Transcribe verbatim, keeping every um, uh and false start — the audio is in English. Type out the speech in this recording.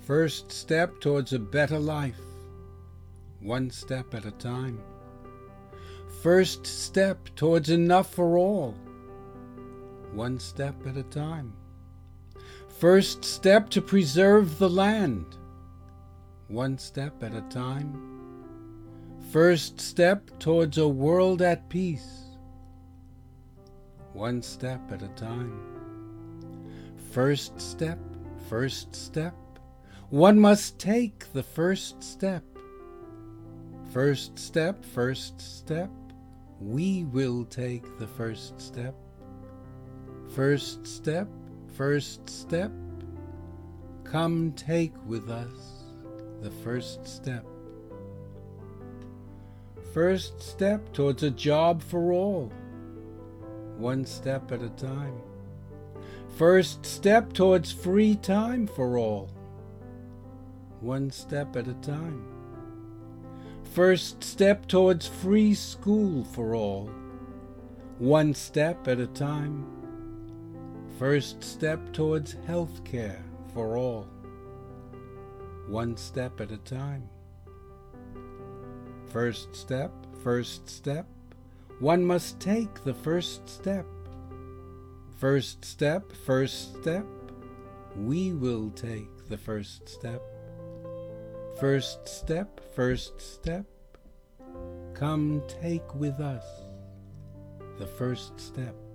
First step towards a better life, one step at a time. First step towards enough for all, one step at a time. First step to preserve the land, one step at a time. First step towards a world at peace, one step at a time. First step, first step, one must take the first step. First step, first step, we will take the first step. First step, first step, come take with us the first step. First step towards a job for all, one step at a time. First step towards free time for all, one step at a time. First step towards free school for all, one step at a time. First step towards health care for all, one step at a time. First step, first step, one must take the first step. First step, first step, we will take the first step. First step, first step, come take with us the first step.